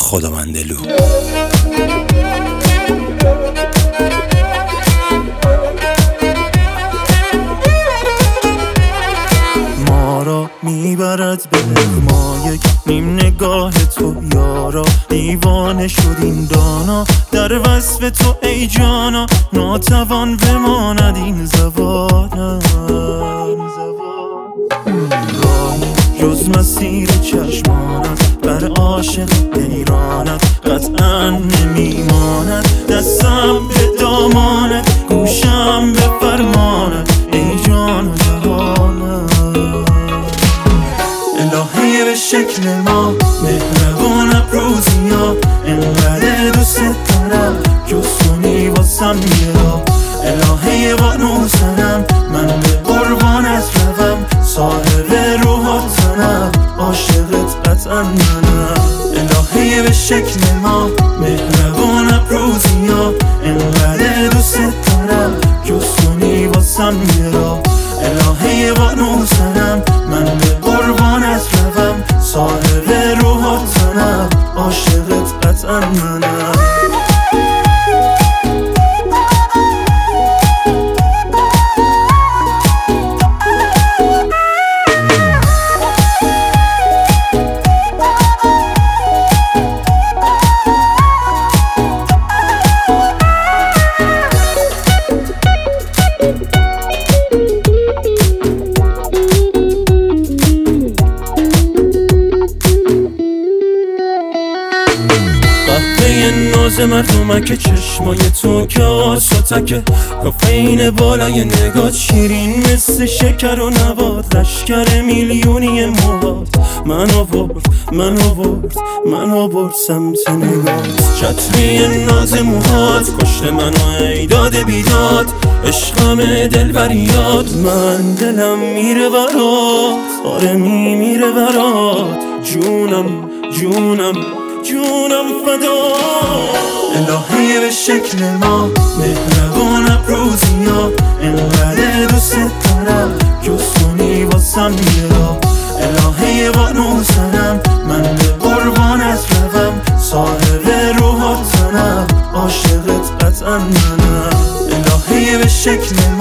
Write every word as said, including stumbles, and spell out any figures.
خداوندلو. ما را میبرد به مایک نیم نگاه تو یارا، دیوانه شدیم دانا در وصف تو ای جانا، ناتوان بماند این زبانم. راهی جز مسیر چشمانت بر عاشق حیرانت قطعا نمیماند، دستم به دامانت گوشم به فرمانت ای جان و جهانم. الهی به شکل ما مهربان ابروزیا، انقدر دوست دارم جستونی واسم میرا. الهی بانو سنم من به قربانت روم، صاحب روحاتنم عاشقت قطعا منم. الهی به شکل ما مهربان ابروزیا، انقدر دوست دارم جستونی واسم میرا. الهی بانو سنم من به قربانت روم، صاحب روحاتنم عاشقت قطعا منم. ناز مردمک چشمای تو که آساتکه، کافین بالای نگات شیرین مثل شکر و نبات، لشکر میلیونی مواد من آورد من آورد من آورد سمت نگات. چتری ناز موهات کشت منو ای داد بیداد، عشقم دلبریات من دلم میره برات، آره می میره برات، جونم جونم جونم فدا. الهی به شکل ما مهربان ابروزیا، انقدر دوست دارم جستونی واسم میرا. الهی بانو سنم من به قربانت روم، صاحب روحاتنم عاشقت قطعا منم. الهی به شکل